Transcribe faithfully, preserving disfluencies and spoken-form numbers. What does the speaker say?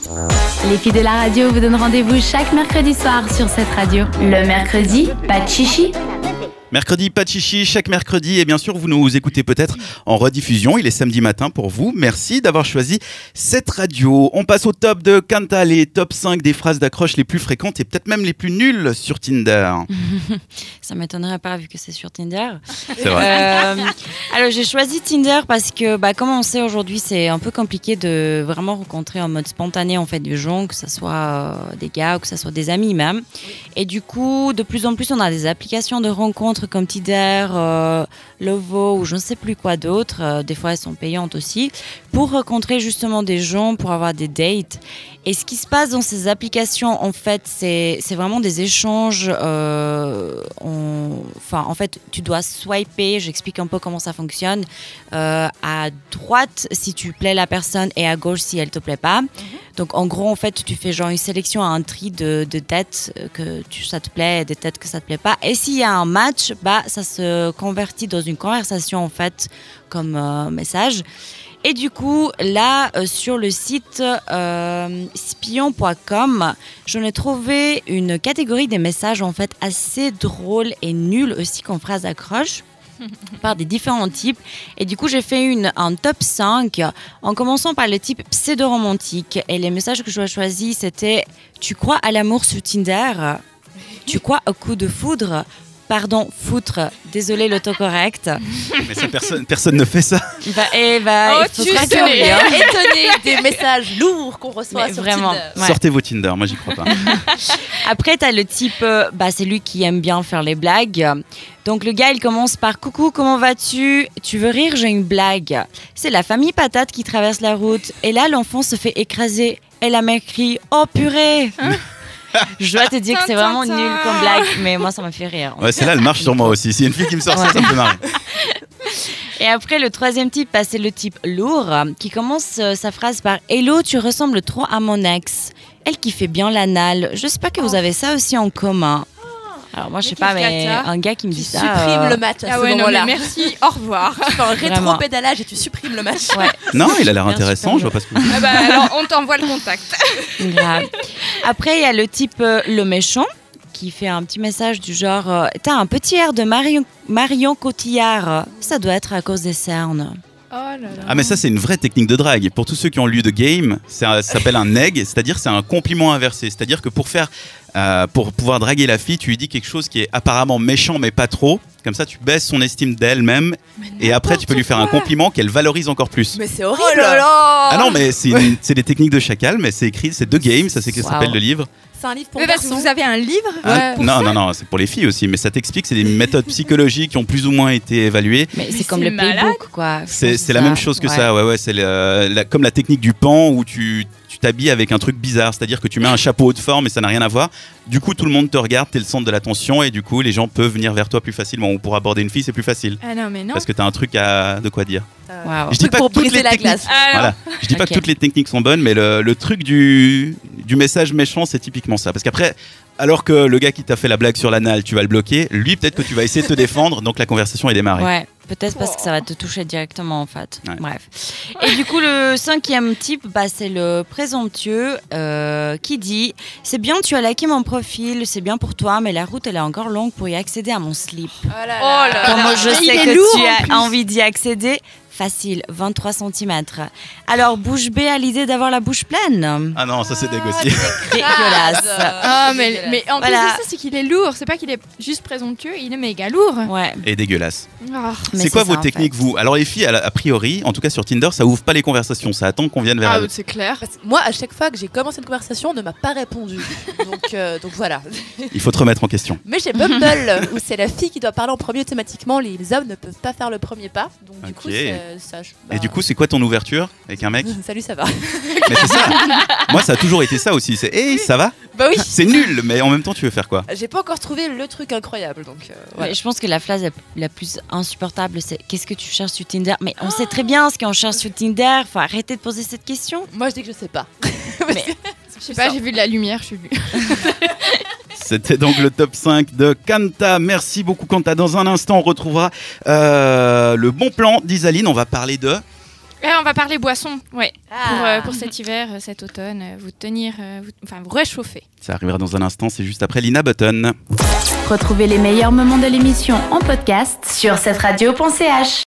Les filles de la radio vous donnent rendez-vous chaque mercredi soir sur cette radio. Le mercredi, pas de chichi. Mercredi, pas de chichi, chaque mercredi. Et bien sûr, vous nous écoutez peut-être en rediffusion. Il est samedi matin pour vous. Merci d'avoir choisi cette radio. On passe au top de Kanta, les top cinq des phrases d'accroche les plus fréquentes et peut-être même les plus nulles sur Tinder. Ça m'étonnerait pas vu que c'est sur Tinder. C'est vrai. Euh, alors, j'ai choisi Tinder parce que, bah, comme on sait aujourd'hui, c'est un peu compliqué de vraiment rencontrer en mode spontané en fait des gens, que ce soit euh, des gars ou que ce soit des amis même. Et du coup, de plus en plus, on a des applications de rencontres comme Tinder, euh, Lovo ou je ne sais plus quoi d'autre. Euh, des fois, elles sont payantes aussi pour rencontrer justement des gens, pour avoir des dates. Et ce qui se passe dans ces applications, en fait, c'est, c'est vraiment des échanges. Euh, on, enfin, en fait, tu dois swiper. J'explique un peu comment ça fonctionne. Euh, à droite, si tu plais la personne, et à gauche, si elle te plaît pas. Mm-hmm. Donc, en gros, en fait, tu fais genre une sélection à un tri de, de têtes que tu, ça te plaît, et des têtes que ça te plaît pas. Et s'il y a un match, bah, ça se convertit dans une conversation, en fait, comme euh, message. Et du coup, là, euh, sur le site euh, spion point com, j'en ai trouvé une catégorie des messages en fait assez drôles et nuls aussi comme phrase d'accroche par des différents types. Et du coup, j'ai fait une, un top cinq en commençant par le type pseudo-romantique. Et les messages que j'ai choisis, c'était « Tu crois à l'amour sur Tinder ? Tu crois au coup de foudre ? Pardon, foutre, désolé l'autocorrect. » Mais ça, personne, personne ne fait ça. Bah, et bah, oh, il faut tu se es rassurer, hein. étonné des messages lourds qu'on reçoit Mais sur vraiment, Tinder. ouais. Sortez vos Tinder, moi j'y crois pas. Après, t'as le type, euh, bah, c'est lui qui aime bien faire les blagues. Donc le gars, il commence par « Coucou, comment vas-tu ? Tu veux rire ? J'ai une blague. » C'est la famille patate qui traverse la route. Et là, l'enfant se fait écraser. Et la mère crie « Oh purée !» Je dois te dire que c'est vraiment nul comme blague, mais moi ça m'a fait rire. Ouais, celle-là, elle marche sur moi aussi. S'il y a une fille qui me sort ça, ça me fait marrer. Et après, le troisième type, bah, c'est le type lourd qui commence euh, sa phrase par « Hello, tu ressembles trop à mon ex. Elle qui fait bien l'anal. J'espère que vous avez ça aussi en commun. » Alors moi je sais pas, mais un gars qui me dit ça. Tu supprimes euh... le match à ah ce ouais, moment-là. Non, mais merci, au revoir. Tu fais un rétro-pédalage et tu supprimes le match. Ouais. Non, il a l'air intéressant, je vois pas ce que. Ah bah, alors on t'envoie le contact. Grave. Après il y a le type euh, le méchant qui fait un petit message du genre euh, t'as un petit air de Marion, Marion Cotillard, ça doit être à cause des cernes. Oh là là. Ah mais ça c'est une vraie technique de drague. Pour tous ceux qui ont lu The Game, ça s'appelle un neg, c'est-à-dire c'est un compliment inversé. C'est-à-dire que pour faire, euh, pour pouvoir draguer la fille, tu lui dis quelque chose qui est apparemment méchant mais pas trop. Comme ça tu baisses son estime d'elle-même et après tu peux lui faire un compliment qu'elle valorise encore plus. Mais c'est horrible. Oh là là. Ah non mais c'est, une, c'est des techniques de chacal, mais c'est écrit, c'est The Game, ça c'est que ça s'appelle Wow. le livre. C'est un livre pour Mais parce que garçons. vous avez un livre Ah, pour non, ça non, non, c'est pour les filles aussi, mais ça t'explique, c'est des méthodes psychologiques qui ont plus ou moins été évaluées. Mais c'est Mais comme c'est le malade. playbook quoi. Je C'est, pense c'est la ça. même chose que Ouais. ça, ouais, ouais, c'est le- la- comme la technique du pan où tu, tu t'habilles avec un truc bizarre, c'est-à-dire que tu mets un chapeau haut de forme et ça n'a rien à voir. Du coup, tout le monde te regarde, t'es le centre de l'attention et du coup, les gens peuvent venir vers toi plus facilement. Ou pour aborder une fille, c'est plus facile. Ah non, mais non. Parce que t'as un truc à de quoi dire. Waouh. Je dis pas pour que toutes briser les la techniques, glace. Alors, voilà. Je dis pas Ok. que toutes les techniques sont bonnes, mais le, le truc du, du message méchant, c'est typiquement ça. Parce qu'après, alors que le gars qui t'a fait la blague sur l'anal, tu vas le bloquer, lui, peut-être que tu vas essayer de te défendre, donc la conversation est démarrée. Ouais, peut-être parce que ça va te toucher directement en fait. Ouais. Bref. Et du coup, le cinquième type, bah, c'est le présomptueux euh, qui dit « C'est bien, tu as liké mon profil, c'est bien pour toi, mais la route, elle est encore longue pour y accéder à mon slip. Oh là là. Oh là Comment je Mais il sais est que lourd, tu en as plus. envie d'y accéder ?» Facile, vingt-trois centimètres. Alors, bouche bée à l'idée d'avoir la bouche pleine. Ah non, ça c'est négocié. Dégueulasse. Ah, mais, mais en plus Voilà. de ça, c'est qu'il est lourd. C'est pas qu'il est juste présomptueux, il est méga lourd. Ouais. Et dégueulasse. Ah. Mais C'est quoi ça, vos en techniques, fait. vous? Alors les filles, a a priori, en tout cas sur Tinder, ça ouvre pas les conversations, ça attend qu'on vienne vers Ah, elles. c'est clair. Parce que moi, à chaque fois que j'ai commencé une conversation, on ne m'a pas répondu. Donc, euh, donc voilà. Il faut te remettre en question. Mais j'ai Bumble, où c'est la fille qui doit parler en premier automatiquement. Les hommes ne peuvent pas faire le premier pas. Donc du Ok. coup, c'est- ça, je- Et bah, du coup, c'est quoi ton ouverture avec un mec? Salut, ça va. Mais c'est ça. Moi, ça a toujours été ça aussi. C'est hey, ça va? Bah oui. C'est nul, mais en même temps, tu veux faire quoi? J'ai pas encore trouvé le truc incroyable. Donc euh, voilà. Ouais, je pense que la phrase la, la plus insupportable, c'est « Qu'est-ce que tu cherches sur Tinder ?» Mais on sait très bien ce qu'on cherche sur Tinder. Faut arrêter de poser cette question. Moi, je dis que je sais pas. Mais- Je sais pas, j'ai vu de la lumière, je suis vue. C'était donc le top cinq de Kanta. Merci beaucoup Kanta. Dans un instant, on retrouvera euh, le bon plan d'Isaline. On va parler de... Euh, on va parler boisson, ouais. Ah. Pour, euh, pour cet hiver, euh, cet automne, euh, vous tenir, euh, vous, enfin vous réchauffer. Ça arrivera dans un instant, c'est juste après Lina Button. Retrouvez les meilleurs moments de l'émission en podcast sur cette radio point c h.